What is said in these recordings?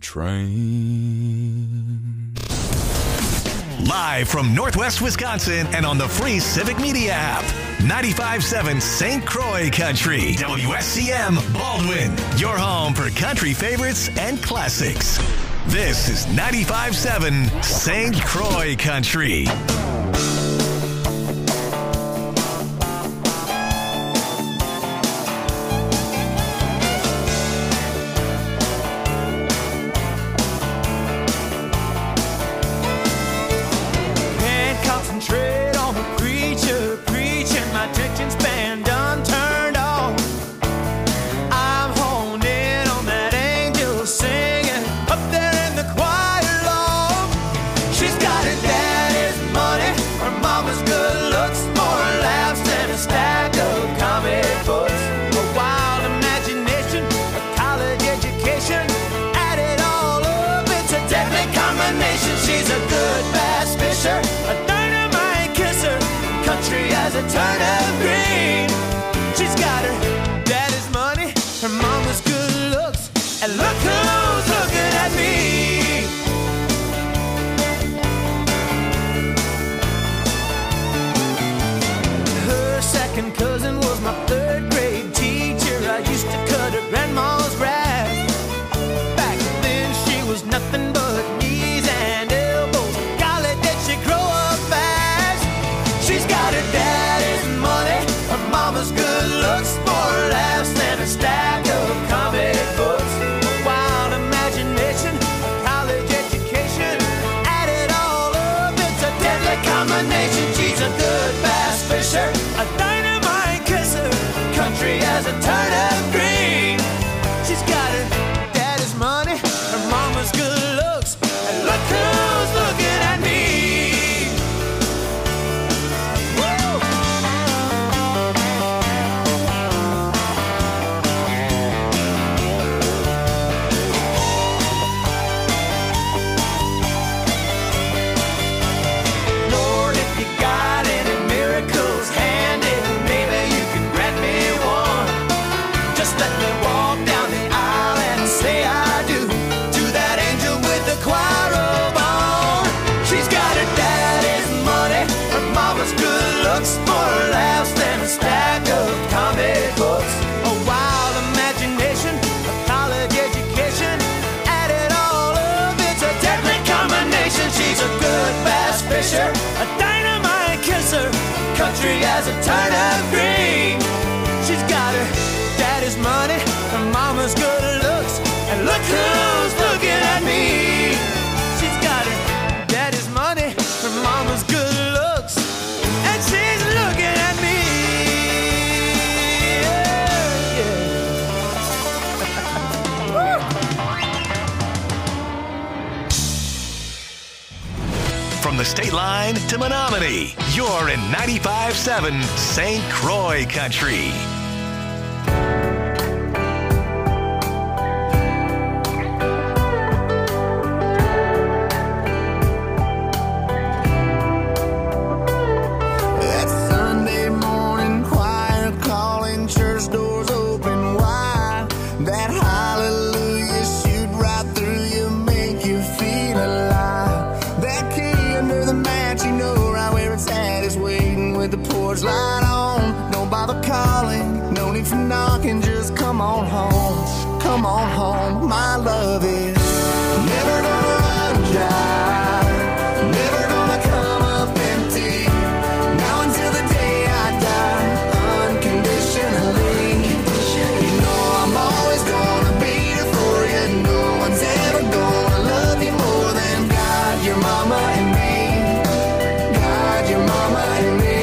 train. Live from Northwest Wisconsin and on the free Civic Media app. 95.7 St. Croix Country. WSCM Baldwin. Your home for country favorites and classics. This is 95.7 St. Croix Country. A turn of green. She's got her daddy's money, her mama's good looks, and look who's looking at me. Her second cousin was my third grade teacher. I used to cut her grandma's grass. Back then she was nothing but knees and elbows. Golly, did she grow up fast. She's got her dad mama's good looks, more laughs than a stack of comic books. A wild imagination, a college education, add it all up, it's a deadly combination. She's a good bass fisher, a dynamite kisser, country as a turnip green. She's got her daddy's money, her mama's good looks, and look who's looking at me. More laughs than a stack of comic books. A wild imagination, a college education, add it all up, it's a deadly combination. She's a good bass fisher, a dynamite kisser, country as a turnip green. She's got her daddy's money, her mama's good looks, and look who's looking at me. She's got her daddy's money, her mama's good looks, and she's looking at me. Yeah. From the state line to Menominee, you're in 95.7 St. Croix Country. Light on, don't bother calling, no need for knocking, just come on home, my love is never gonna run dry, never gonna come up empty, now until the day I die, unconditionally, you know I'm always gonna be there for you, no one's ever gonna love you more than God, your mama and me, God, your mama and me.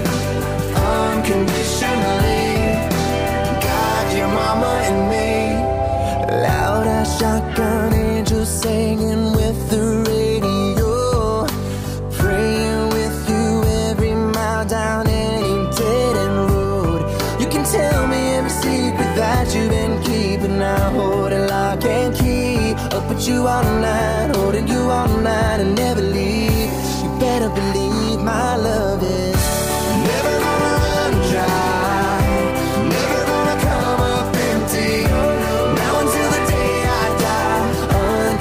Unconditionally, God, your mama and me. Loud as shotgun angels singing with the radio, praying with you every mile down any dead end road. You can tell me every secret that you've been keeping. I hold it lock and key, up with you all night, holding you all night and never leave. You better believe my love is never gonna run dry, never gonna come up empty, now until the day I die,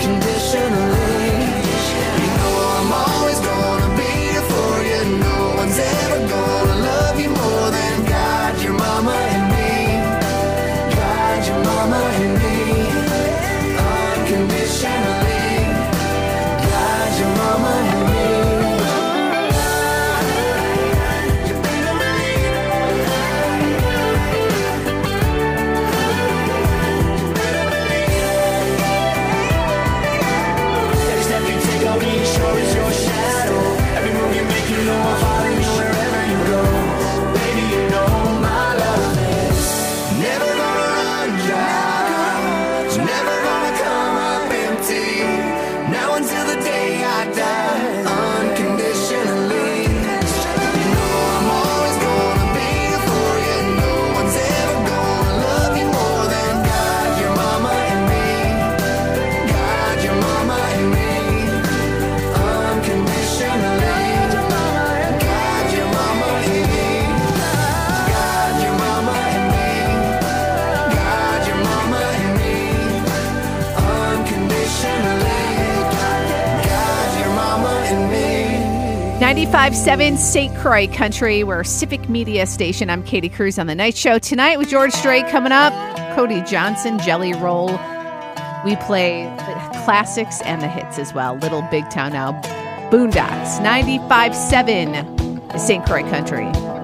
95.7 St. Croix Country. We're a Civic Media station. I'm Katie Cruz on The Night Show. Tonight with George Strait coming up, Cody Johnson, Jelly Roll. We play the classics and the hits as well. Little Big Town now. Boondocks, 95.7 St. Croix Country.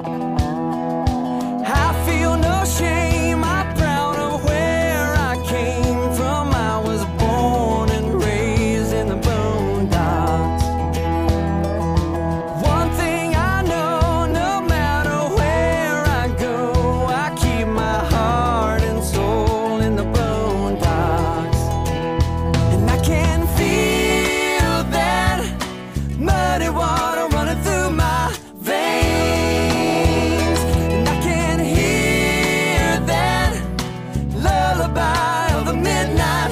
I feel no shame, I'm proud of where I came from. I was born and raised in the boondocks. One thing I know, no matter where I go, I keep my heart and soul in the boondocks. And I can feel that muddy water running through my veins. And I can hear that lullaby of the midnight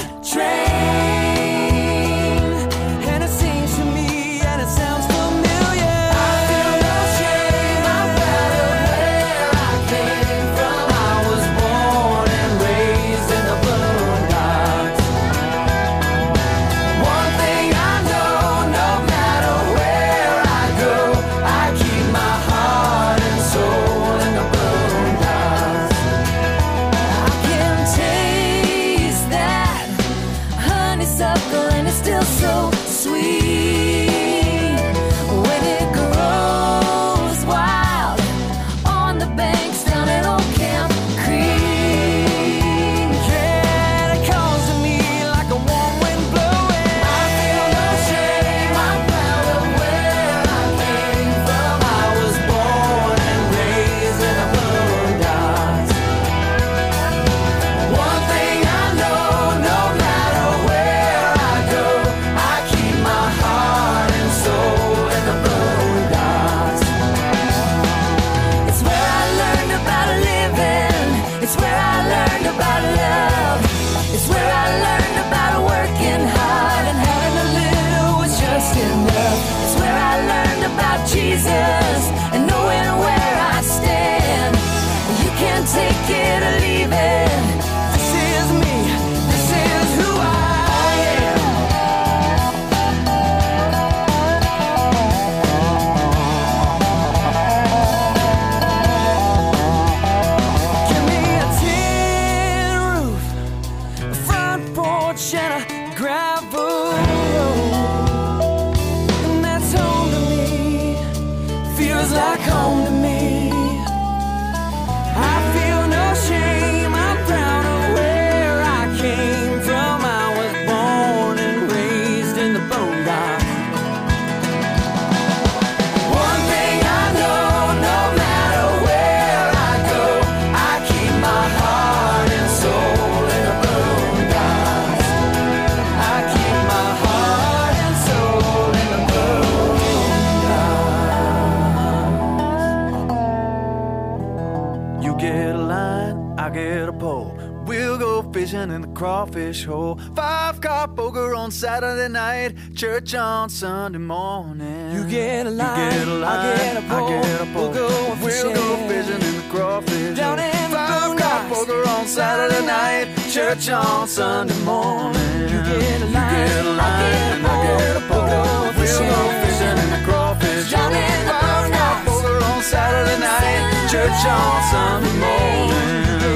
train. And it sings to me and it sounds familiar. I feel no shame, I'm proud of where I came from. I was born and raised in the boondocks. One thing I know, no matter where I go, I keep my heart and soul in the boondocks. I can taste that honeysuckle and it's still so sweet when it grows wild on the banks down at Old Camp Creek. Yeah, it calls to me like a warm wind blowing. I feel no shame, I'm proud of where I came from. I was born and raised in the boondocks. One thing I know, no matter where I go, I keep my heart and soul in the boondocks. It's where I learned about living. It's where I learned about love. It's where I learned about working hard and having a little was just enough. It's where I learned about Jesus and knowing where I stand. You can't take it or leave it. This is me. This is who I am. Give me a tin roof, a front porch and a gravel road, and that's home to me. Feels like home to me. I feel no shame, I'm proud of where I came from. I was born and raised in the boondocks. One thing I know, no matter where I go, I keep my heart and soul in the boondocks. I keep my heart and soul in the boondocks. You get a line, I get a pole. We'll go fishing in the crawfish hole. 5-car poker on Saturday night, church on Sunday morning. You get a line, I get a pole. We'll go fishing in the crawfish hole. 5-car poker on Saturday night, church on Sunday morning. You get a line, I get a pole. We'll go fishing in the crawfish hole. 5-car poker on Saturday night, church on Sunday morning.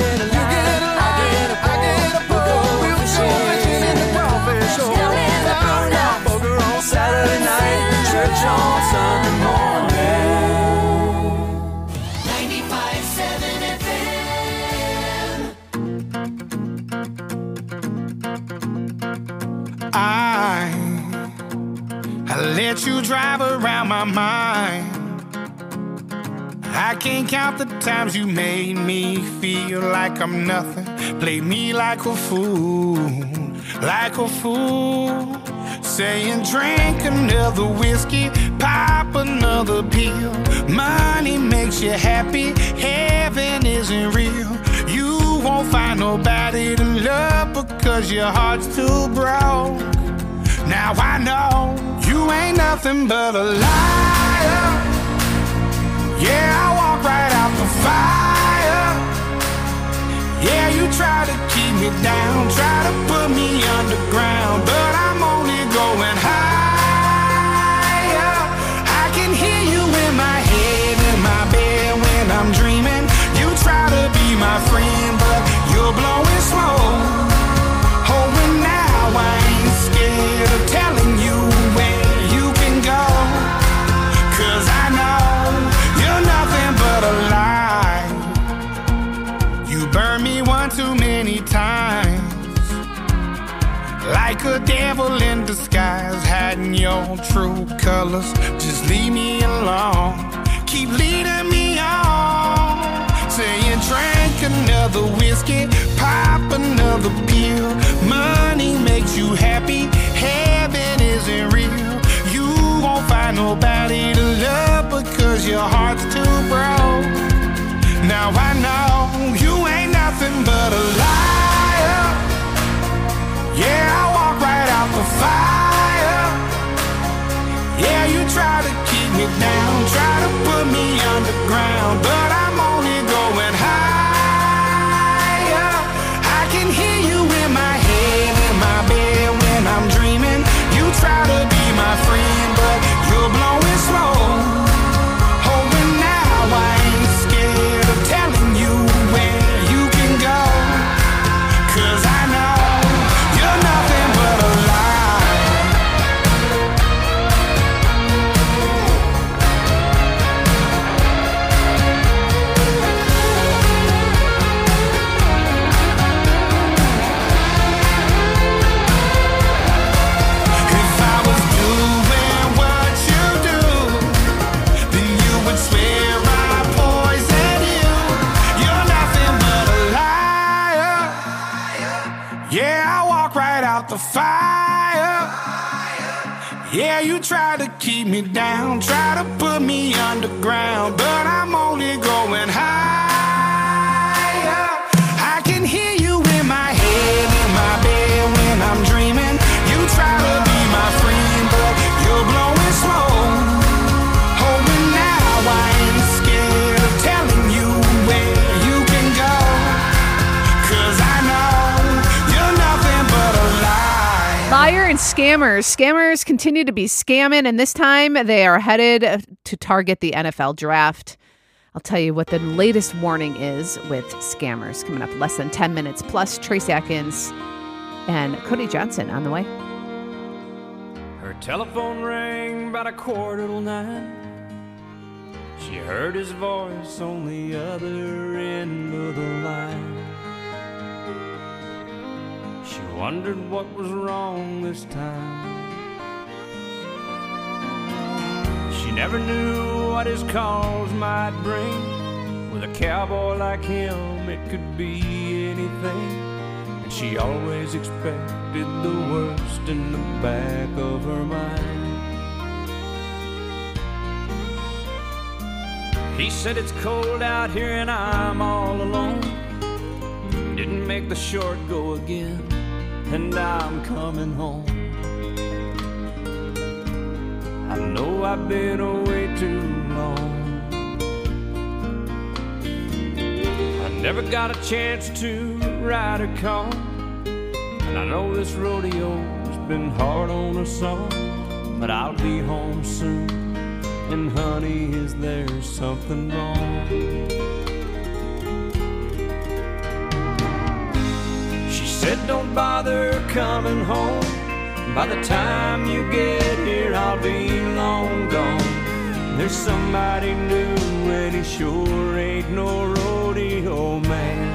Saturday night, church on Sunday morning. 95.7 FM. I let you drive around my mind. I can't count the times you made me feel like I'm nothing. Played me like a fool, like a fool. Saying drink another whiskey, pop another pill. Money makes you happy, heaven isn't real. You won't find nobody to love because your heart's too broke. Now I know you ain't nothing but a liar. Yeah, I walk right out the fire. Yeah, you try to keep me down, try to put me underground, but I'm only going higher. I can hear like a devil in disguise, hiding your true colors. Just leave me alone. Keep leading me on. Saying drink another whiskey, pop another pill. Money makes you happy, heaven isn't real. You won't find nobody to love because your heart's too broke. Now I know you ain't nothing but a liar. Yeah, I walk right out the fire. Yeah, you try to keep me down, try to put me underground, but I'm only going higher. I can hear you in my head, in my bed when I'm dreaming. You try to be my friend, but you're blowing smoke. Oh, and now I ain't scared of telling you where you can go, 'cause I know you're nothing but a lie. If I was doing what you do, then you would swear I poisoned you. You're nothing but a liar. Yeah, I walk right out the fire. Yeah, you try to keep me down, try to put me underground, but I'm only going higher. I can hear you in my head, in my bed when I'm dreaming. You try to be my friend, but you're blowing smoke. Oh, and now I ain't scared of telling you where you can go, 'cause I know you're nothing but a lie. Liar and scammers. Scammers continue to be scamming, and this time they are headed to target the NFL draft. I'll tell you what the latest warning is with scammers coming up less than 10 minutes. Plus, Trace Atkins and Cody Johnson on the way. Her telephone rang about 9:15. She heard his voice on the other end of the line. She wondered what was wrong this time. She never knew what his calls might bring. With a cowboy like him, it could be anything. And she always expected the worst in the back of her mind. He said it's cold out here and I'm all alone. Didn't make the short go again, and I'm coming home. I know I've been away too long. I never got a chance to ride a car, and I know this rodeo's been hard on us all, but I'll be home soon. And honey, is there something wrong? She said don't bother coming home. By the time you get here, I'll be long gone. There's somebody new and he sure ain't no rodeo man.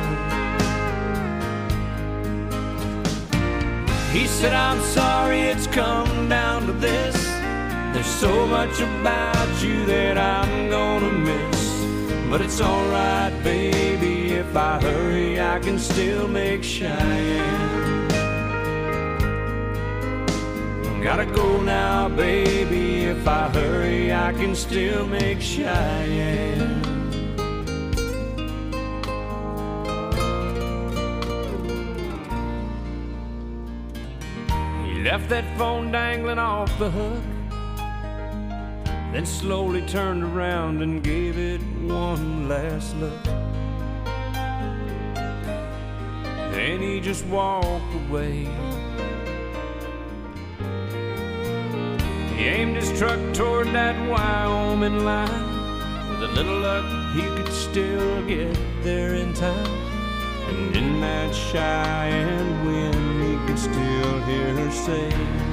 He said I'm sorry it's come down to this. There's so much about you that I'm gonna miss. But it's alright, baby, if I hurry, I can still make Cheyenne. Gotta go now, baby, if I hurry, I can still make Cheyenne. He left that phone dangling off the hook, then slowly turned around and gave it one last look. Then he just walked away. He aimed his truck toward that Wyoming line. With a little luck, he could still get there in time. And in that Cheyenne wind, he could still hear her say,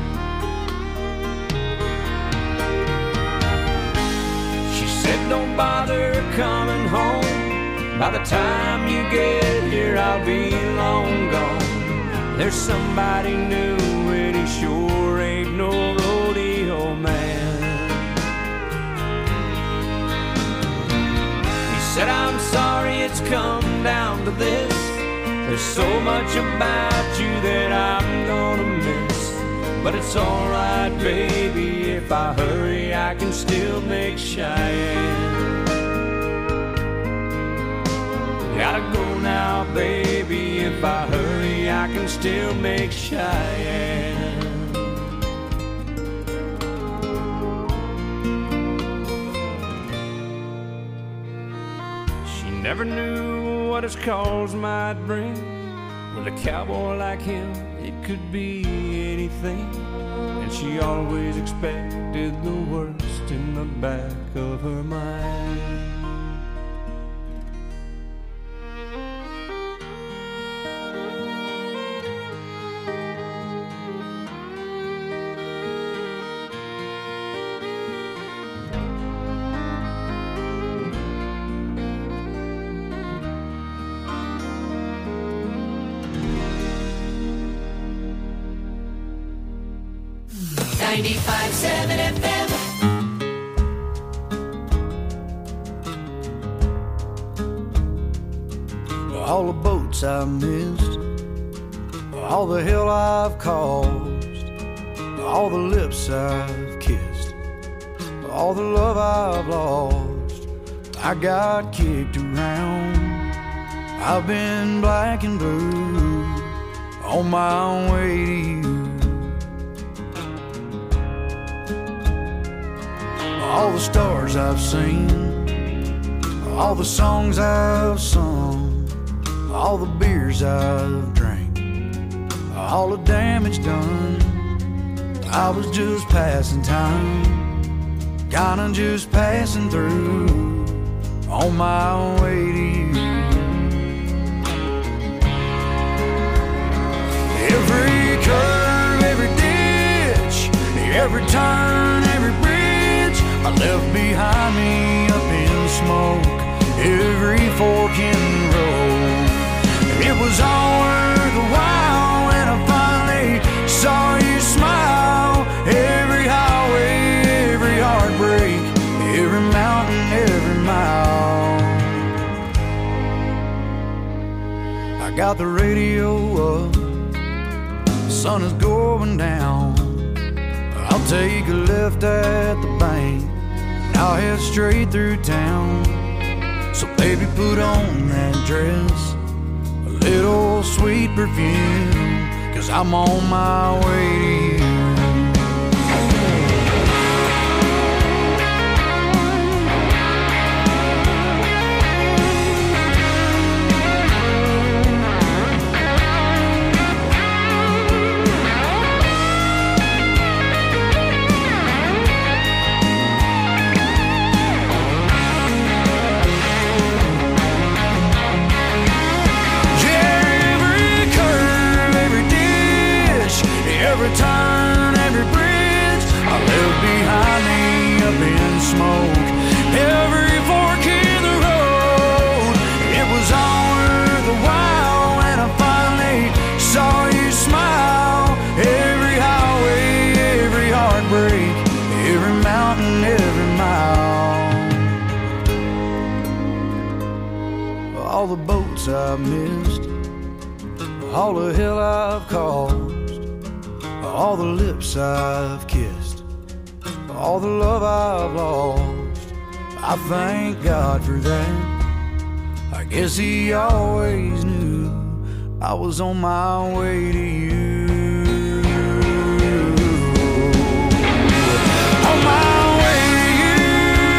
she said, don't bother coming home. By the time you get here, I'll be long gone. There's somebody new sure ain't no rodeo man. He said, I'm sorry it's come down to this. There's so much about you that I'm gonna miss. But it's alright, baby, if I hurry, I can still make Cheyenne. Gotta go now, baby, if I hurry, I can still make Cheyenne. She never knew what his calls might bring. With a cowboy like him, it could be anything. And she always expected the worst in the back of her mind. All the boats I missed, all the hell I've caused, all the lips I've kissed, all the love I've lost. I got kicked around, I've been black and blue, on my way to you. All the stars I've seen, all the songs I've sung, all the beers I've drank, all the damage done. I was just passing time, kinda just passing through, on my way to you. Every curve, every ditch, every turn, every bridge I left behind me up in smoke, every fork in the road. It was all worth a while when I finally saw you smile. Every highway, every heartbreak, every mountain, every mile. I got the radio up, the sun is going down. I'll take a left at the bank, and I'll head straight through town. So baby, put on that dress, little sweet perfume, 'cause I'm on my way to you. Every turn, every bridge I left behind me up in smoke, every fork in the road. It was all worth a while when I finally saw you smile. Every highway, every heartbreak, every mountain, every mile. All the boats I've missed, all the hell I've caused, all the lips I've kissed, all the love I've lost. I thank God for that. I guess He always knew I was on my way to you. On my way to you.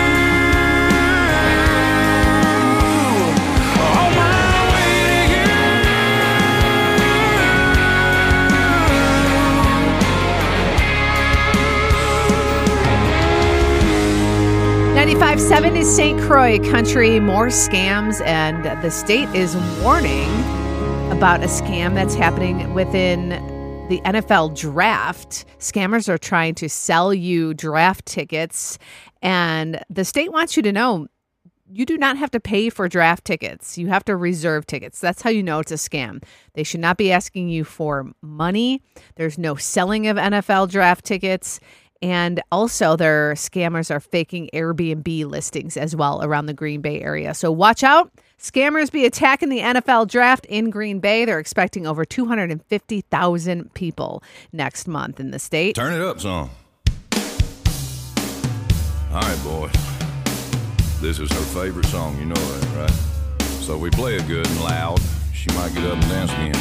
On my way to you. 95.7 is St. Croix Country. More scams, and the state is warning about a scam that's happening within the NFL draft. Scammers are trying to sell you draft tickets, and the state wants you to know you do not have to pay for draft tickets. You have to reserve tickets. That's how you know it's a scam. They should not be asking you for money. There's no selling of NFL draft tickets. And also their scammers are faking Airbnb listings as well around the Green Bay area. So watch out. Scammers be attacking the NFL draft in Green Bay. They're expecting over 250,000 people next month in the state. Turn it up, son. All right, boys. This is her favorite song, you know that, right? So we play it good and loud. She might get up and dance again.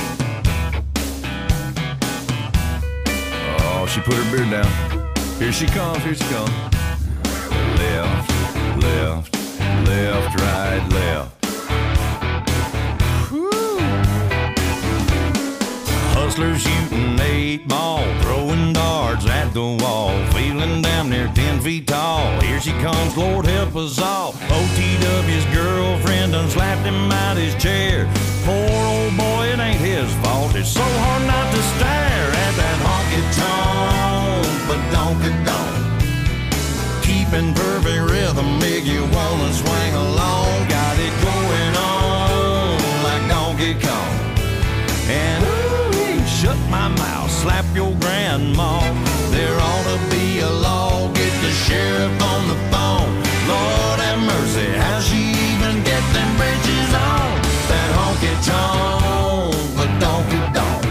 Oh, she put her beard down. Here she comes, here she comes. Left, left, left, right, left. Hustlers shooting 8 ball, throwing darts at the wall, feeling damn near 10 feet tall. Here she comes, Lord help us all. OTW's girlfriend done slapped him out his chair. Poor old boy, it ain't his fault. It's so hard not to stare at that honky-tonk, but don't. Keeping perfect rhythm, make you wanna swing along. Got it going on like Donkey Kong. And shut my mouth, slap your grandma. There ought to be a law, get the sheriff on the phone. Lord have mercy, how'd she even get them bridges on? That honky-tonk, but donkey donk.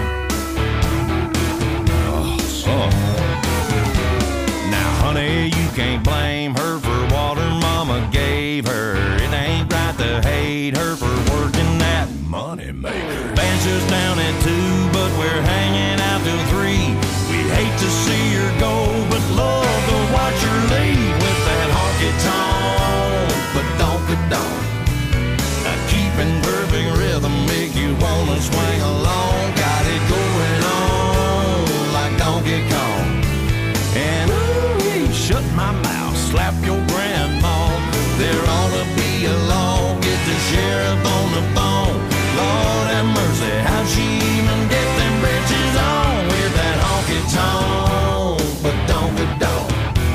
Oh, son. Now, honey, you can't blame her for what her mama gave her. It ain't right to hate her for working that money maker. Benches down at 2, but we're hanging out till 3. We hate to see her go, but love to watch her leave with that honky-tonk, but donk-a-donk. Keeping perfect rhythm, make you wanna swing along. Got it going on like Donkey Kong. And shut my mouth, slap your grandma. There ought to be a law, get the sheriff on the phone. Lord have mercy, how'd she even get them britches on with that honky-tonk, but donk-a-donk.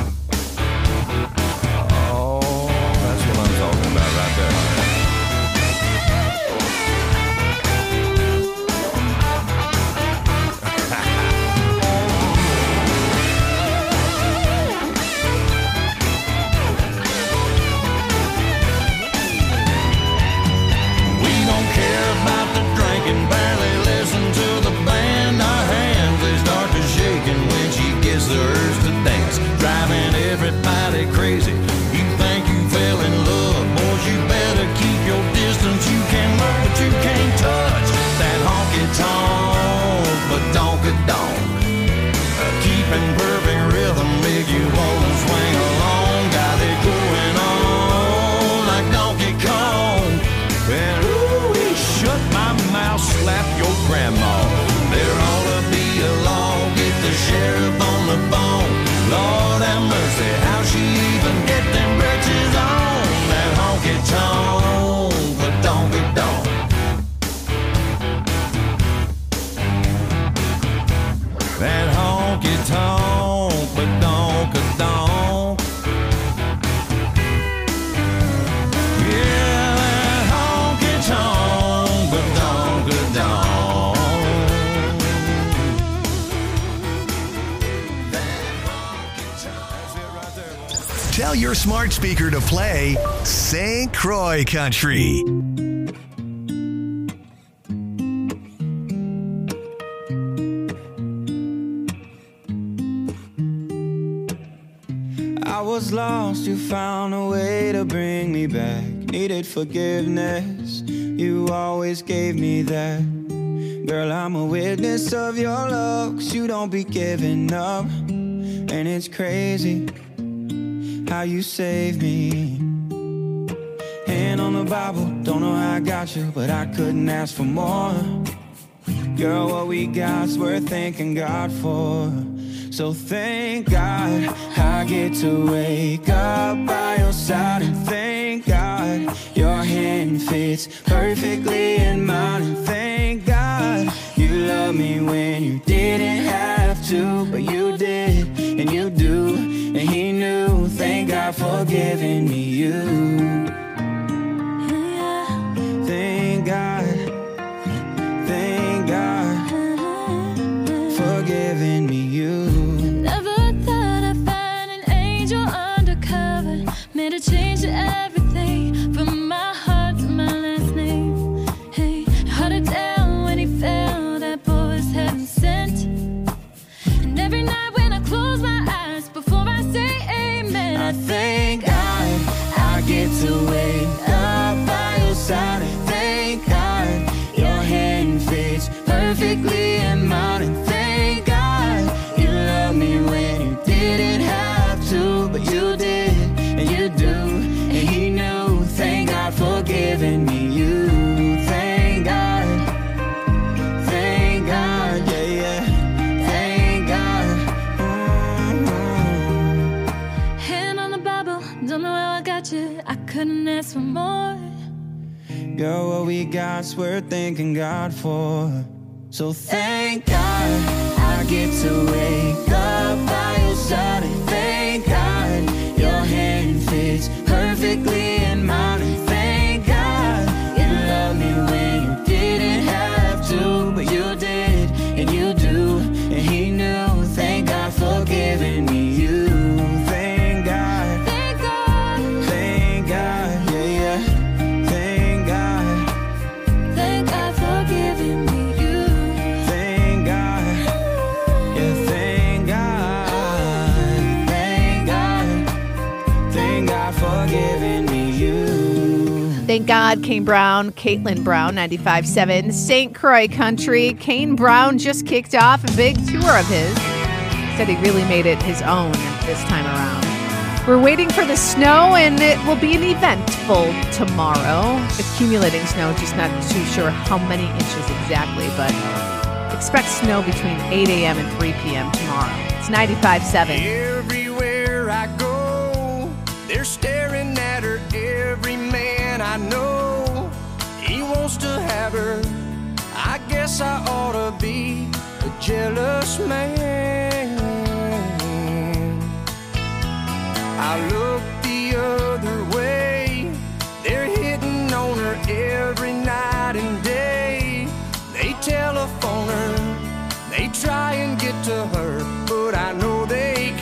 Oh, that's what I'm talking about right there. Barely listen to the band. Our hands, they start to shaking when she gets the urge to dance, driving everybody crazy. You think you fell in love, boys, you better keep your distance. You can look, but you can't touch that honky-tonk, but donk-a-donk. Keeping perfect rhythm, make you wanna swing along. Got it going on like Donkey Kong. And shut my mouth, slap your grandma. There ought to be a law, get the sheriff on the phone. Lord have mercy, how'd she even get them britches on? That honky-tonk, but donk-a-donk. That honky-tonk, but donk-a-donk. Yeah, that honky-tonk, but donk-a-donk. That honky-tonk. That's it right there. Tell your smart speaker to play St. Croix Country. I was lost, you found a way to bring me back. Needed forgiveness, you always gave me that. Girl, I'm a witness of your love, 'cause you don't be giving up. And it's crazy how you saved me. Hand on the Bible, don't know how I got you, but I couldn't ask for more. Girl, what we got's worth thanking God for. So thank God I get to wake up by your side. And thank God your hand fits perfectly in mine. And thank God you love me when you didn't have to, but you did, and you do, and he knew. Thank God for giving me you. perfectly in mine. And thank God you loved me when you didn't have to, but you did, and you do, and he knew. Thank God for giving me you. Thank God, yeah, yeah. Thank God. Hand on the Bible, don't know how I got you. I couldn't ask for more. Girl, what we got's worth thanking God for. So thank God I get to wake up by your side. And thank God your hand fits perfectly in mine. And thank God you loved me when you didn't have to, but you did, and you do, and he knew. Thank God for giving me you. Thank God, Thank God, thank God, yeah, yeah. Thank God, thank God for giving me you. thank God, yeah, thank God, thank God, thank God for giving me you. Thank God, Kane Brown, Caitlin Brown, 95.7 St. Croix Country. Kane Brown just kicked off a big tour of his. Said he really made it his own this time around. We're waiting for the snow, and it will be an eventful tomorrow. Accumulating snow, just not too sure how many inches exactly, but expect snow between 8 a.m. and 3 p.m. tomorrow. It's 95.7. Everywhere I go, they're staring at her. Every man I know, he wants to have her. I guess I ought to be a jealous man. I look the other way, they're hitting on her every night and day. They telephone her, they try and get to her, but I know they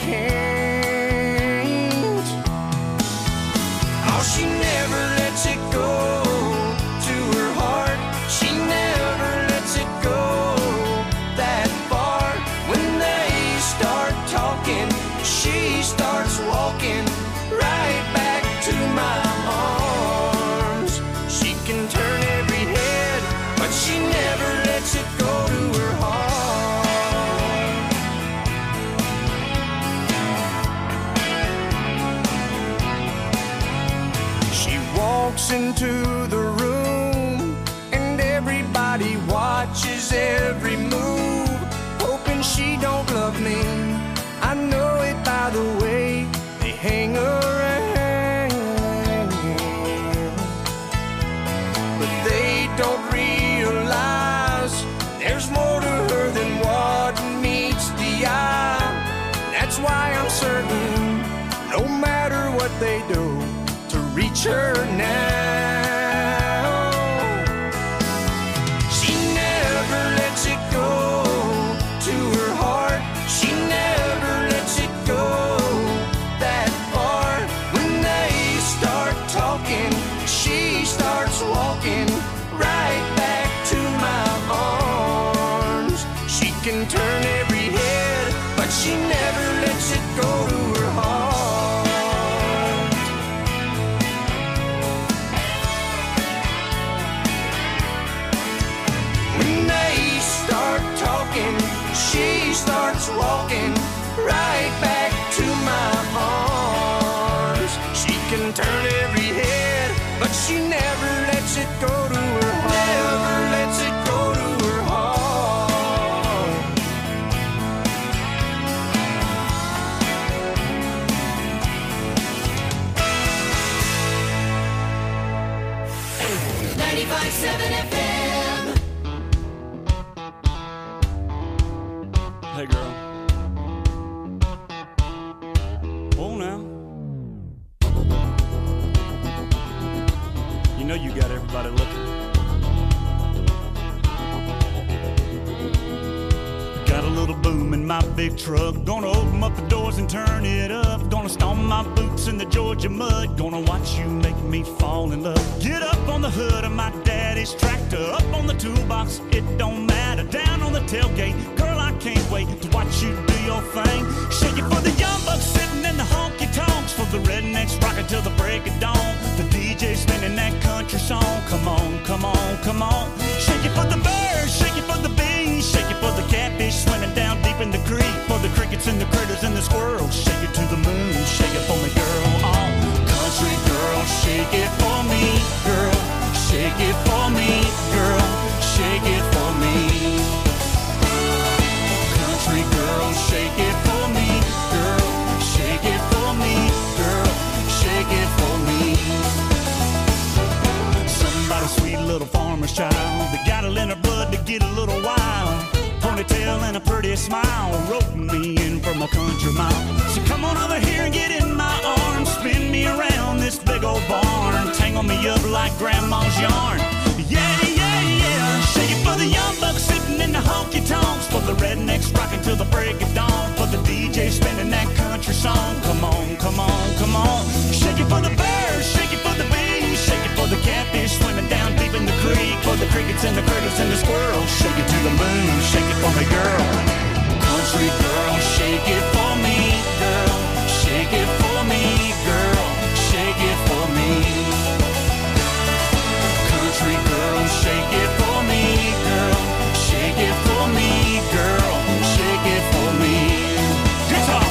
can't. Oh, she never lets it go to her heart. She never lets it go that far. When they start talking, she starts walking right back to my arms. She can turn every head, but she never lets it go to her heart. She walks into the room and everybody watches every move, hoping she don't love me. I know it by the way they hang around, but they don't realize there's more to her than what meets the eye. That's why I'm certain, no matter what they do, to reach her now. She never lets it go to her heart. She never lets it go that far. When they start talking, she starts walking right back to my arms. She can turn every head, but she never lets it go to her heart. When they start talking, she starts walking right back to my arms. She can turn every head, but she never lets it go to her heart. Never lets it go to her heart. 95.7 FM. Hey, girl. Oh, now. You know you got everybody looking. Got a little boom in my big truck. Gonna open up the doors and turn it up. Gonna stomp my boots in the Georgia mud. Gonna watch you make me fall in love. Get up on the hood of my daddy's tractor. Up on the toolbox, it don't matter. Down on the tailgate, girl, I can't wait to watch you do your thing. Shake it for the young bucks sitting in the honky tonks. For the rednecks rocking till the break of dawn. The DJ spinning that country song. Come on, come on, come on. Shake it for the birds, shake it for the bees. little farmer's child that got it in her blood to get a little wild. Ponytail and a pretty smile, roping me in from a country mile. So come on over here and get in my arms, spin me around this big old barn, tangle me up like grandma's yarn. Yeah, yeah, yeah. Shake it for the young bucks sitting in the honky tonks, for the rednecks rocking till the break of dawn, for the DJ spinning that country song. Come on, come on, come on. Shake it for the birds, shake it for the bees, shake it for the catfish swimming down deep in the creek, for the crickets and the critters and the squirrels. Shake it to the moon, shake it for me, girl. Country girl, shake it for me, girl. Shake it for me, girl. Shake it for me. Country girl, shake it for me, girl. Shake it for me, girl. Shake it for me. Guitar.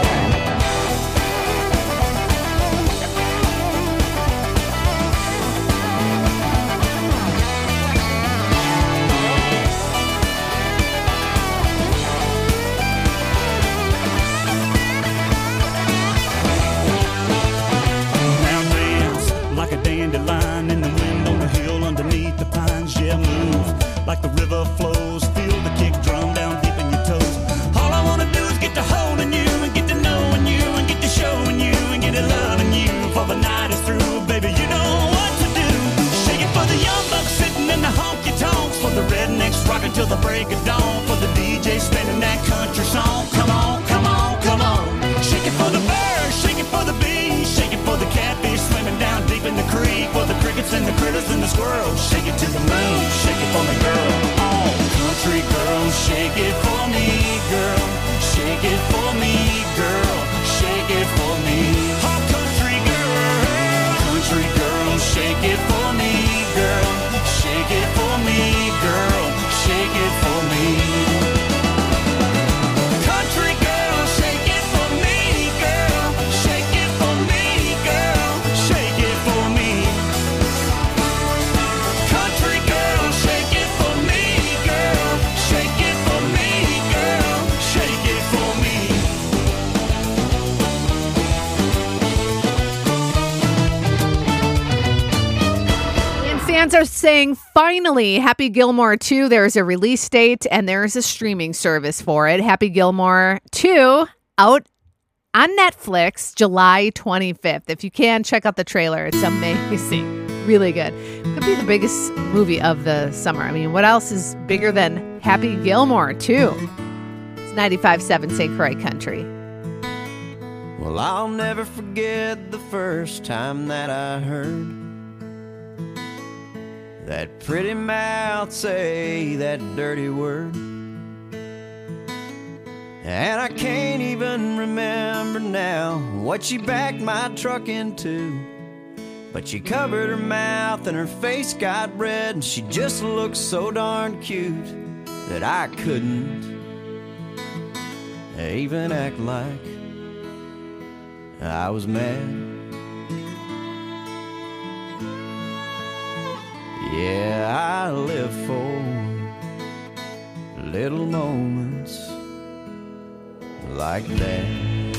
Like a dandelion in the wind on the hill underneath the pines. Yeah, move like the river flows. Feel the kick drum down deep in your toes. All I wanna do is get to holding you and get to knowing you and get to showing you and get to loving you. For the night is through, baby, you know what to do. Shake it for the young bucks sitting in the honky tonks, for the rednecks rocking till the break of dawn, for the DJ spinning that country song. Come on, come on, come on. Shake it for the birds, shake it for the bees, shake it for the catfish swimming down deep in the creek, for the crickets and the critters and the squirrels. Shake it to the moon, shake it for me, girl. Oh, country girl, shake it for me, girl. Shake it for me, girl. Shake it for me. Oh, country girl, shake it for me, girl. Shake it for me, girl. Shake it for me. Country girl, shake it for me, girl. Shake it for me, girl. Shake it for me. Country girl, shake it for me, girl. Shake it for me, girl. Shake it for me. And fans are saying, finally, Happy Gilmore 2, there's a release date and there's a streaming service for it. Happy Gilmore 2 out on Netflix July 25th. If you can, check out the trailer. It's amazing. Really good. Could be the biggest movie of the summer. I mean, what else is bigger than Happy Gilmore 2? It's 95.7 St. Croix Country. Well, I'll never forget the first time that I heard that pretty mouth say that dirty word. And I can't even remember now what she backed my truck into, but she covered her mouth and her face got red, and she just looked so darn cute that I couldn't even act like I was mad. Yeah, I live for little moments like that.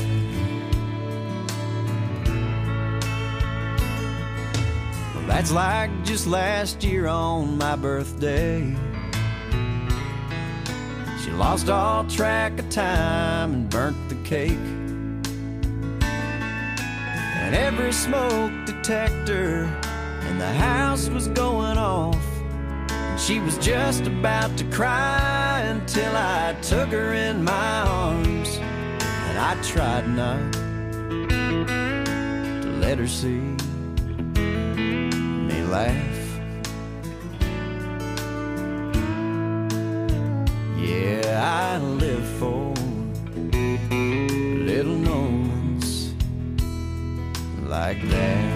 Well, that's like just last year on my birthday. She lost all track of time and burnt the cake, and every smoke detector in the house was going off, and she was just about to cry until I took her in my arms, and I tried not to let her see me laugh. Yeah, I live for little moments like that.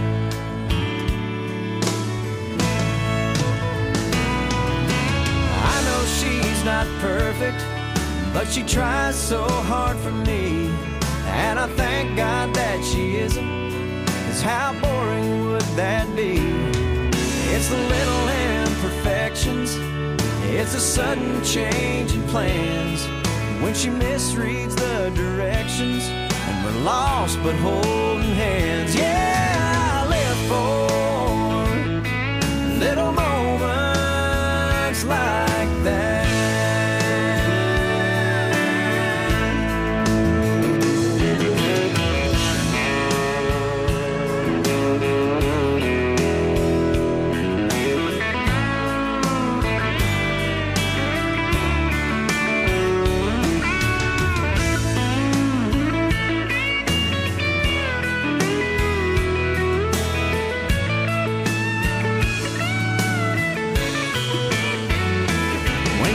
She's not perfect, but she tries so hard for me, and I thank God that she isn't, 'cause how boring would that be? It's the little imperfections, it's a sudden change in plans, when she misreads the directions, and we're lost but holding hands. Yeah, I live for little moments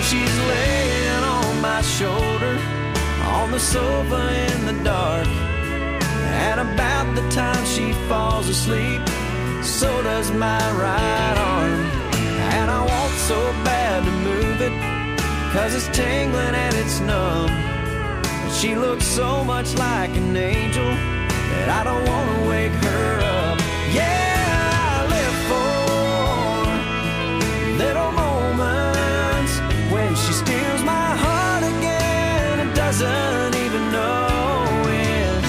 she's laying on my shoulder on the sofa in the dark. And about the time she falls asleep, so does my right arm. And I want so bad to move it, 'cause it's tingling and it's numb. But she looks so much like an angel that I don't want to wake her up. Yeah, I live for little moments when she steals my heart again and doesn't even know it.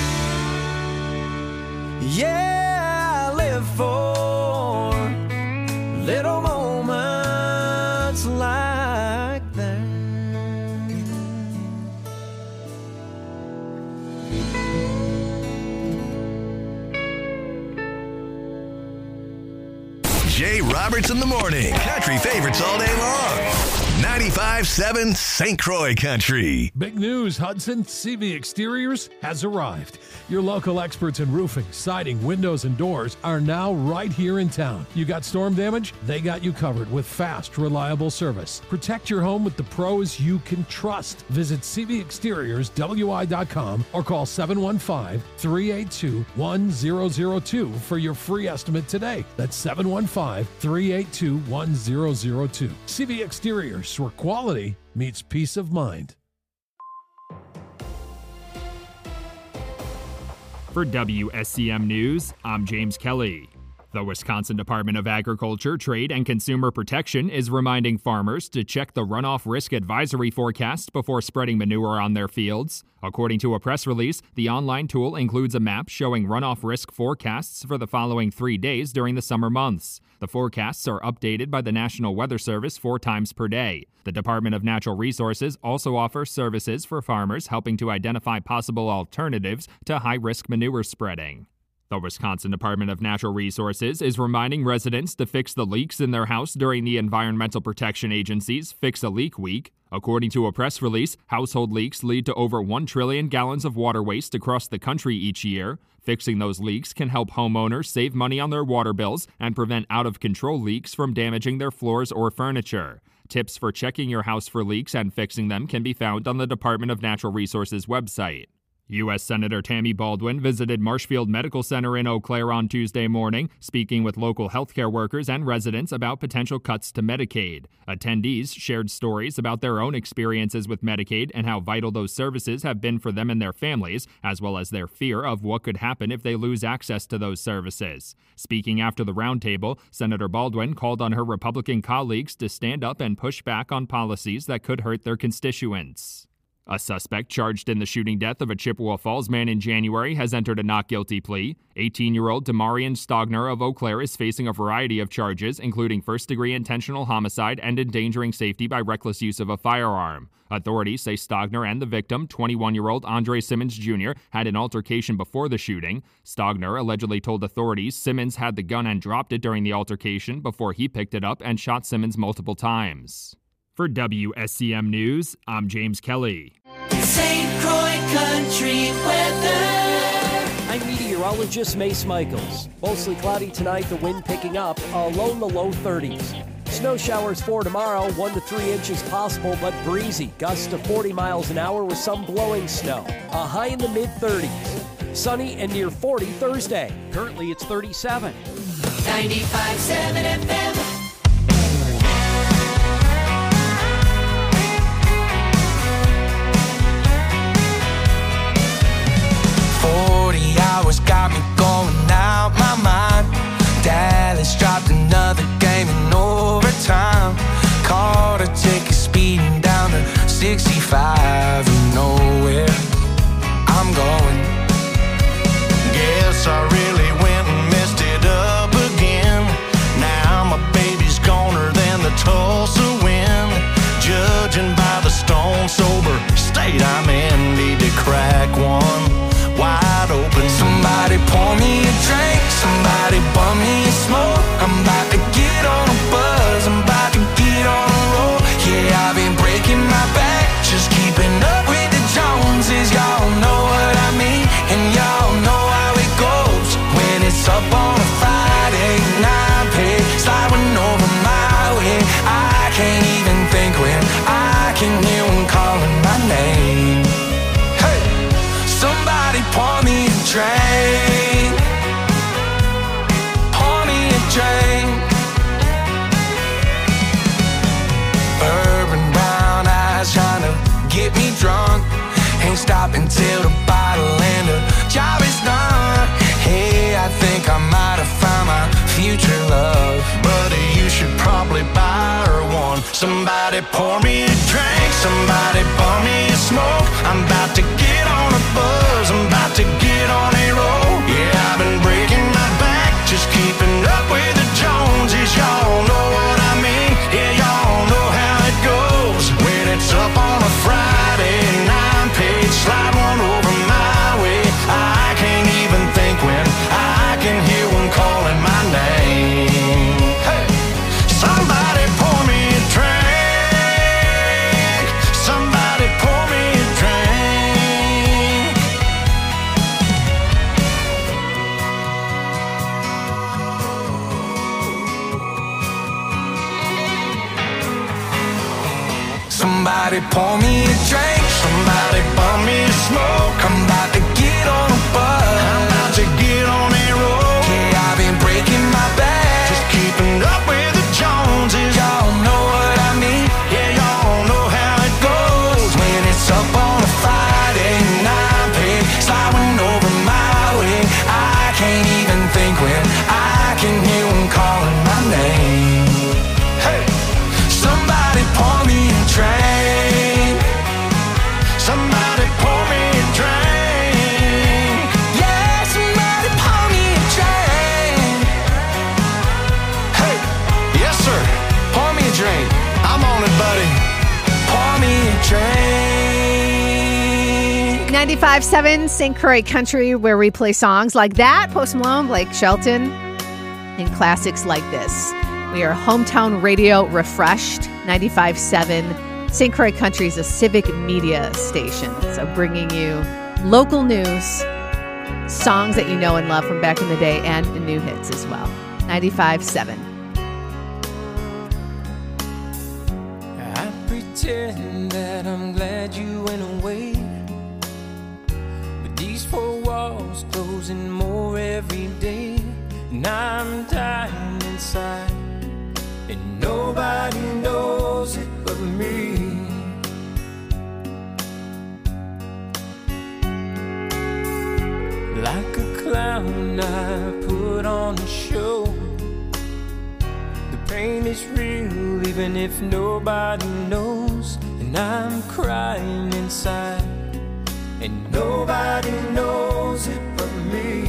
Yeah, I live for little moments like that. Jay Roberts in the morning. Country favorites all day long. 95.7 St. Croix Country. Big news, Hudson. CV Exteriors has arrived. Your local experts in roofing, siding, windows, and doors are now right here in town. You got storm damage? They got you covered with fast, reliable service. Protect your home with the pros you can trust. Visit cvexteriorswi.com or call 715-382-1002 for your free estimate today. That's 715-382-1002. CV Exteriors, where quality meets peace of mind. For WSCM News, I'm James Kelly. The Wisconsin Department of Agriculture, Trade, and Consumer Protection is reminding farmers to check the runoff risk advisory forecast before spreading manure on their fields. According to a press release, the online tool includes a map showing runoff risk forecasts for the following 3 days during the summer months. The forecasts are updated by the National Weather Service 4 times per day. The Department of Natural Resources also offers services for farmers helping to identify possible alternatives to high-risk manure spreading. The Wisconsin Department of Natural Resources is reminding residents to fix the leaks in their house during the Environmental Protection Agency's Fix a Leak Week. According to a press release, household leaks lead to over 1 trillion gallons of water waste across the country each year. Fixing those leaks can help homeowners save money on their water bills and prevent out-of-control leaks from damaging their floors or furniture. Tips for checking your house for leaks and fixing them can be found on the Department of Natural Resources website. U.S. Senator Tammy Baldwin visited Marshfield Medical Center in Eau Claire on Tuesday morning, speaking with local healthcare workers and residents about potential cuts to Medicaid. Attendees shared stories about their own experiences with Medicaid and how vital those services have been for them and their families, as well as their fear of what could happen if they lose access to those services. Speaking after the roundtable, Senator Baldwin called on her Republican colleagues to stand up and push back on policies that could hurt their constituents. A suspect charged in the shooting death of a Chippewa Falls man in January has entered a not guilty plea. 18-year-old Demarion Stogner of Eau Claire is facing a variety of charges, including first-degree intentional homicide and endangering safety by reckless use of a firearm. Authorities say Stogner and the victim, 21-year-old Andre Simmons Jr., had an altercation before the shooting. Stogner allegedly told authorities Simmons had the gun and dropped it during the altercation before he picked it up and shot Simmons multiple times. For WSCM News, I'm James Kelly. St. Croix Country weather. I'm meteorologist Mace Michaels. Mostly cloudy tonight, the wind picking up, a low in the low 30s. Snow showers for tomorrow, 1 to 3 inches possible, but breezy. Gusts to 40 miles an hour with some blowing snow. A high in the mid-30s. Sunny and near 40 Thursday. Currently it's 37. 95.7 FM. 40 hours got me going out my mind. Dallas dropped another game in overtime. Caught a ticket speeding down to 65 and nowhere I'm going. Guess I really went and messed it up again. Now my baby's goner than the Tulsa wind. Judging by the stone sober state I'm in, need to crack one wide open. Somebody pour me a drink, somebody bum me a smoke. I'm about to get on a buzz, I'm about to get on a roll. Yeah, I've been breaking my back, just keeping up with the Joneses. Y'all know what I mean, and y'all know how it goes. When it's up on a Friday night, pay sliding over my way. I can't even think when I can hear one calling my name. Hey, somebody pour me a drink. Pour me a drink. Bourbon brown eyes trying to get me drunk. Ain't stopping till the bottle and the job is done. Hey, I think I might have found my future love. Buddy, you should probably buy her one. Somebody pour me a drink. Somebody pour me a smoke. I'm about to get on a buzz. I'm about to get on a roll. Yeah, I've been breaking my back, just keeping up with the Joneses. Y'all know what I mean. Yeah, y'all know how it goes. When it's up on a Friday and I'm paid, slide one over my way. I can't even think when I can hear one calling my name. Hey, somebody pour me a drink. Somebody pour me a drink. Somebody pour me a drink. Somebody pour me a smoke. I'm about to get on a bus. I'm about to get on a roll. Yeah, I've been breaking my back, just keeping up with the Joneses. Y'all know what I mean. Yeah, y'all know how it goes. When it's up on a Friday and I'm paid, sliding over my way. I can't even think when I can hear one calling my name. Hey, somebody pour me a drink. Somebody pour me a drink. Yeah, somebody pour me a drink. Hey, yes sir, pour me a drink. I'm on it, buddy. Pour me a drink. 95.7 St. Croix Country, where we play songs like that, Post Malone, Blake Shelton, and classics like this. We are Hometown Radio Refreshed, 95.7. St. Croix Country is a civic media station, so bringing you local news, songs that you know and love from back in the day, and the new hits as well. 95.7. I pretend that I'm glad you went away, but these four walls closing more every day, and I'm dying inside, and nobody knows it but me. Like a clown, I put on a show. The pain is real, even if nobody knows. And I'm crying inside, and nobody knows it but me.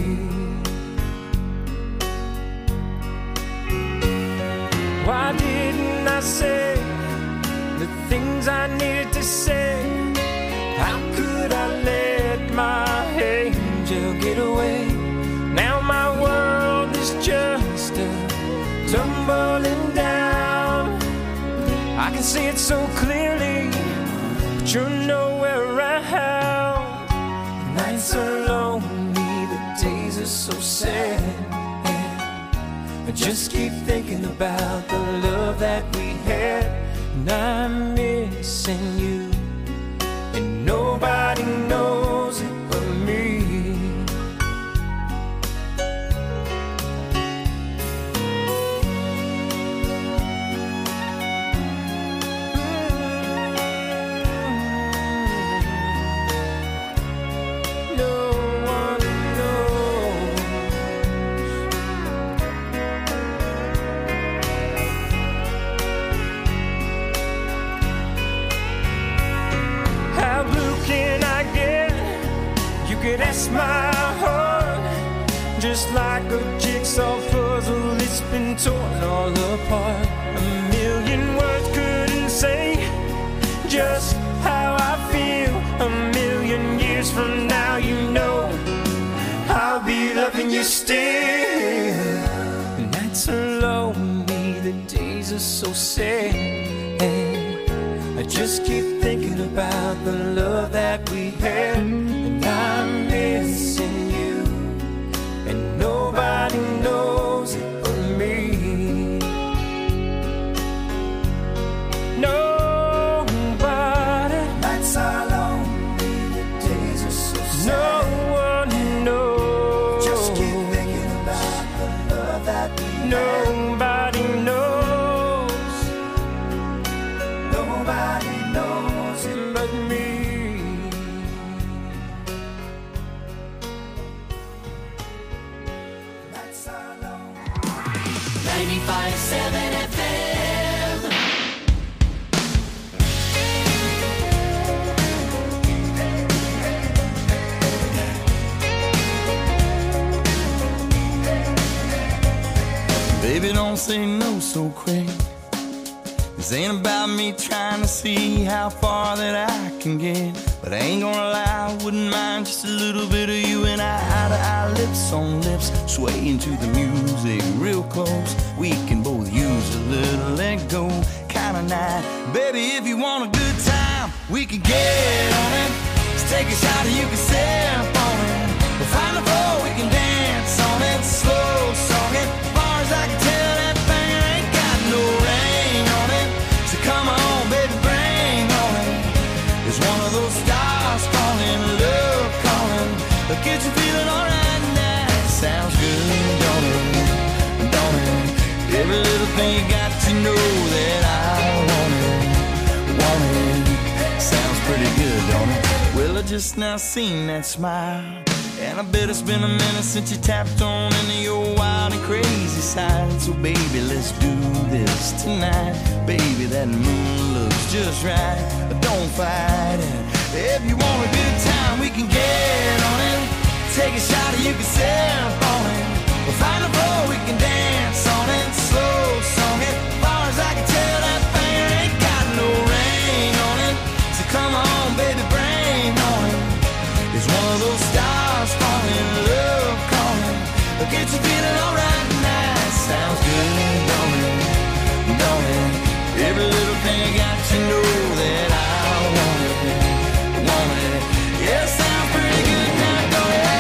Why didn't I say the things I needed to say? How could I let my angel get away? Now my world is just a tumbling down. I can see it so clearly, but you're nowhere around. The nights are lonely, the days are so sad. I just keep thinking about the love that we had, and I'm missing you, and nobody knows it but me. No one knows. How blue can I get? You could ask my heart. Just like a jigsaw puzzle, it's been torn all apart. A million words couldn't say just how I feel. A million years from now, you know I'll be loving you still. The nights are lonely, the days are so sad. I just keep thinking about the love that we had, and I'm missing you, and nobody knows it but me. Nobody say no so quick. This ain't about me trying to see how far that I can get. But I ain't gonna lie, I wouldn't mind just a little bit of you and I, eye to eye, lips on lips, swaying to the music real close. We can both use a little let go kind of night. Baby, if you want a good time, we can get on it. Let's take a shot and you can sip on it. We'll find a floor, we can dance on it. Slow song it, as far as I can tell, that thing ain't got no ring on it. So come on, baby, bring on it. It's one of those stars calling, love calling. They'll get you feeling alright now. Sounds good, don't it? Don't it? Every little thing you got to know that I want it. Sounds pretty good, don't it? Well, I just now seen that smile, and I bet it's been a minute since you tapped on into your wild and crazy side. So baby, let's do this tonight. Baby, that moon looks just right. Don't fight it. If you want a good time, we can get on it. Take a shot and you can sip on it. We'll find a floor, we can dance on it. Slow song it, as far as I can tell, that thing ain't got no ring on it. So come on, baby, bring on it. It's one of those stars falling, love calling. They'll get you feeling alright now. Sounds good, don't it? Don't it? Every little thing you got to know that I want it. Want it? Yeah, sounds pretty good now, don't it?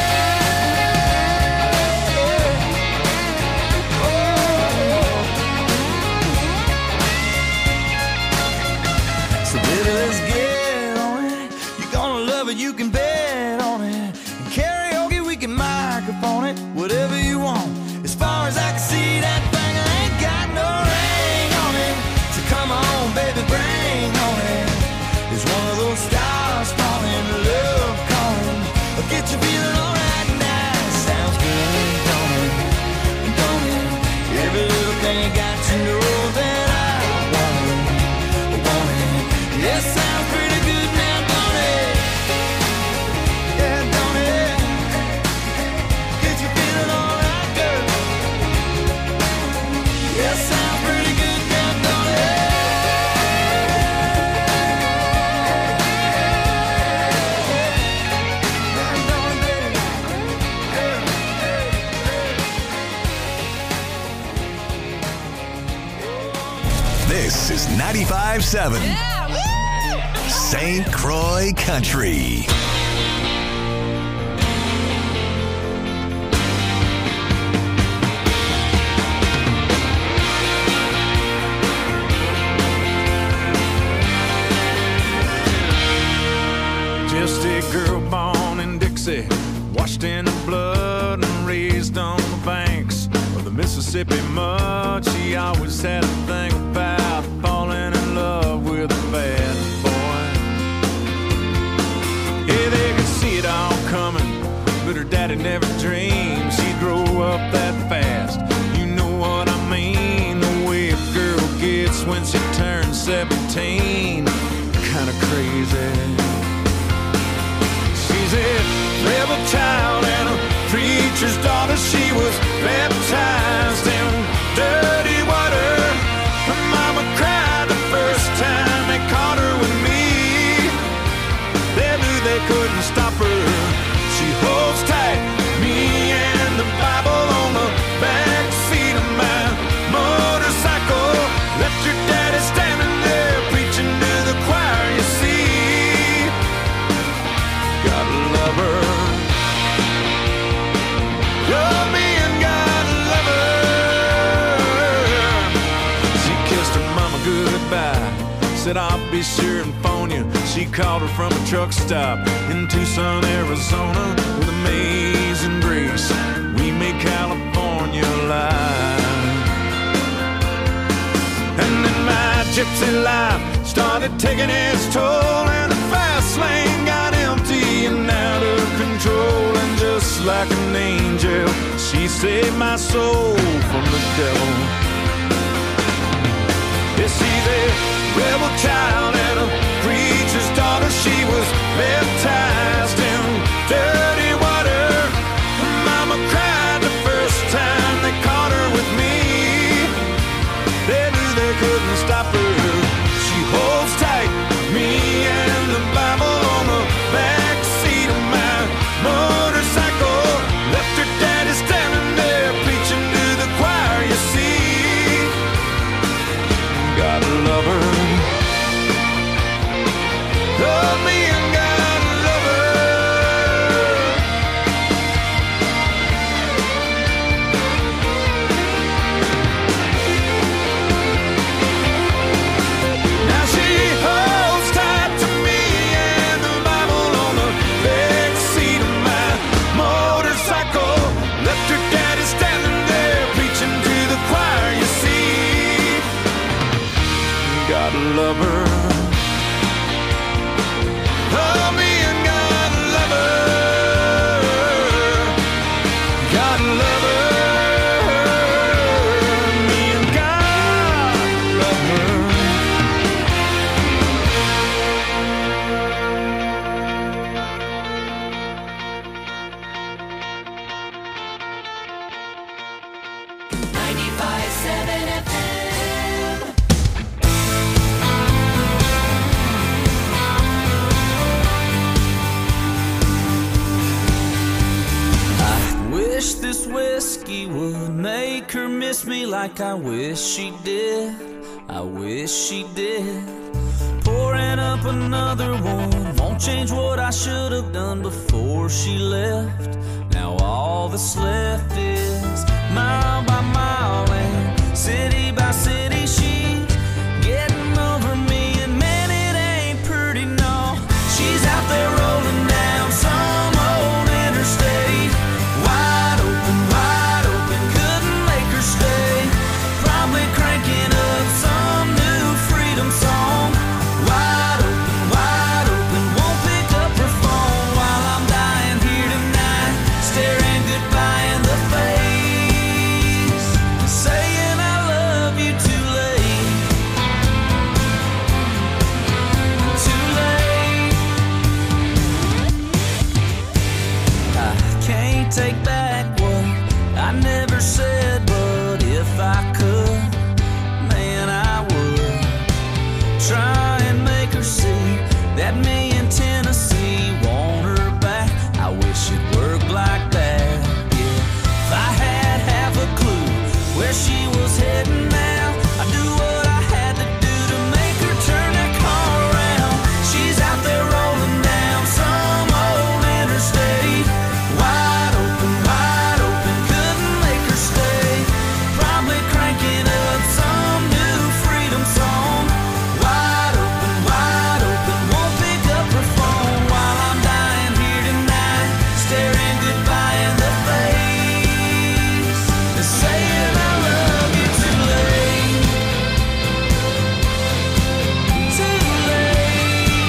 So baby, let's get on it. You're gonna love it, you can bet on it. And karaoke, we can microphone it. Whatever you want. As far as I can see, that thing ain't got no ring on it. So come on, baby, bring on it. It's one of those stars falling, love calling. I'll get you feeling alright now. Sounds good, don't it? Don't it? Every little thing you got to know that I want it. Want it? Yeah, sounds pretty good now, don't it? Yeah, don't it? Get you feeling alright, girl. Yeah, sounds pretty good now, don't it? This is 95.7 St. Croix Country. Just a girl born in Dixie, washed in the blood and raised on the banks of the Mississippi mud. She always had a thing about falling in love with a bad boy. Yeah, they could see it all coming, but her daddy never dreamed she'd grow up that fast. You know what I mean? The way a girl gets when she turns 17, kinda crazy. She's a rebel child and a preacher's daughter. She was baptized in dirty water. Her mama cried the first time they caught her with me. They knew they couldn't stop her. She holds tight, me and the Bible on the back seat of my motorcycle. Left your daddy standing there preaching to the choir, you see. Gotta love her. Love me and gotta love her. She kissed her mama goodbye, said I'll be sure and phone you. She called her from a truck stop in Tucson, Arizona. With amazing grace, we made California alive. And then my gypsy life started taking its toll, and the fast lane got empty and out of control. And just like an angel, she saved my soul from the devil. Yeah, she's a rebel child and a preacher's daughter. She was baptized in dirty water. Her mama cried the first time they caught her with me. gotta love her. Oh, me and gotta love her. Gotta love her. Me and gotta love her. Wish this whiskey would make her miss me like I wish she did. I wish she did. Pouring up another one won't change what I should have done before she left. Now all that's left is mile by mile and city by city. She's getting over me, and man, it ain't pretty, no. She's out there rolling down some old interstate. Wide open, couldn't make her stay. Probably cranking up some new freedom song. Wide open, won't pick up her phone while I'm dying here tonight, staring goodbye in the face, saying I love you too late. Too late. I can't take back what I never said, but if I could, man, I would try and make her see that me in Tennessee want her back. I wish it worked like that, yeah. If I had half a clue where she was heading now, I'd do what I had to do to make her turn that car around. She's out there rolling down some old interstate. Wide open, couldn't make her stay. Probably cranking up some new freedom song. Wide open, won't pick up her phone while I'm dying here tonight, staring goodbye in the face, saying I love you too late. Too late.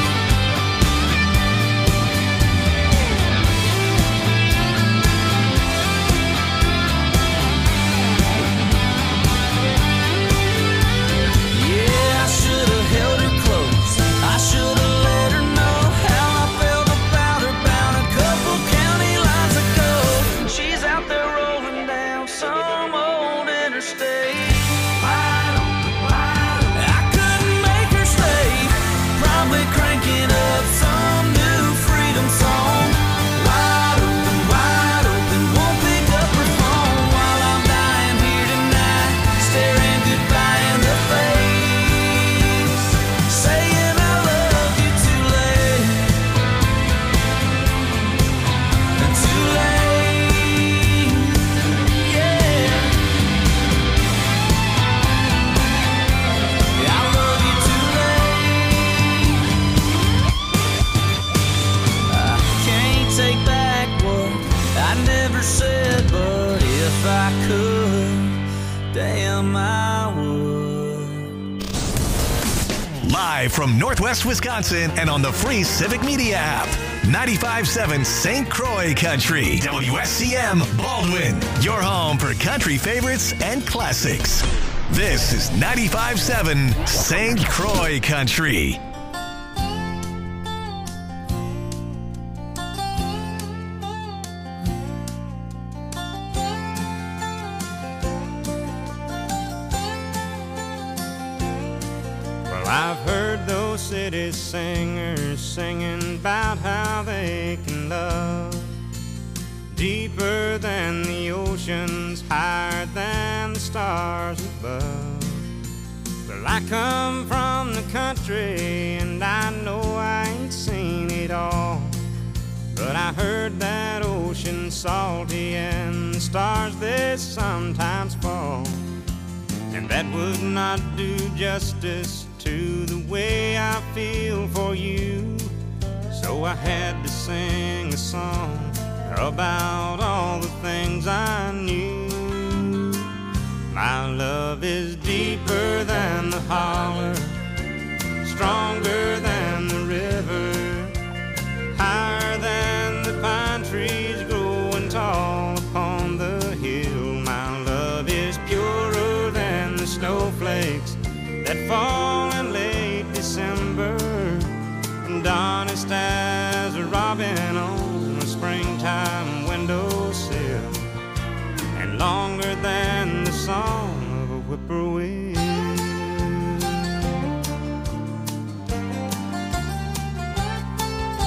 Yeah, I should have held her close. I should have let her know how I felt about her bound a couple county lines ago. She's out there rolling down some old interstate. Wide open, I couldn't make her stay. Probably cranking up some new freedom song. Wide open, won't pick up her phone while I'm dying here tonight, staring goodbye in the face, saying I love you too late. Too late, yeah. I love you too late. I can't take back what I never said, but if I could, damn, I would. Live from Northwest Wisconsin and on the free Civic Media app. 95.7 St. Croix Country. WSCM Baldwin. Your home for country favorites and classics. This is 95.7 St. Croix Country. Well, I've heard those city singers singing about how they can love deeper than the oceans, higher than the stars above. Well, I come from the country and I know I ain't seen it all, but I heard that ocean's salty and the stars they sometimes fall, and that would not do justice to the way I feel for you. So I had to sing a song about all the things I knew. My love is deeper than the holler